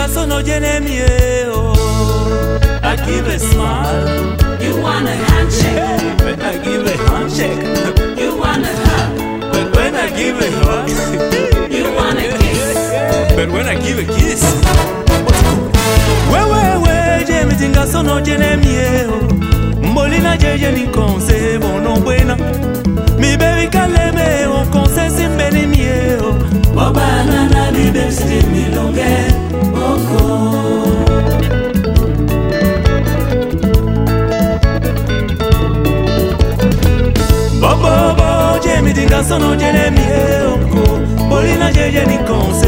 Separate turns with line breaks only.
garçon no llene miedo. I give a smile.
You want a handshake.
When I give a handshake.
You want a hug.
But when I give a hug.
You want a kiss.
But when I give a kiss. Mi garçon no llene miedo. Molina jeje ni konse bono buena. Mi baby kaleme o konse sin beni miedo.
Bobana na di besti mi longe oko.
Bobo je mi garçon no llene miedo. Molina jeje ni konse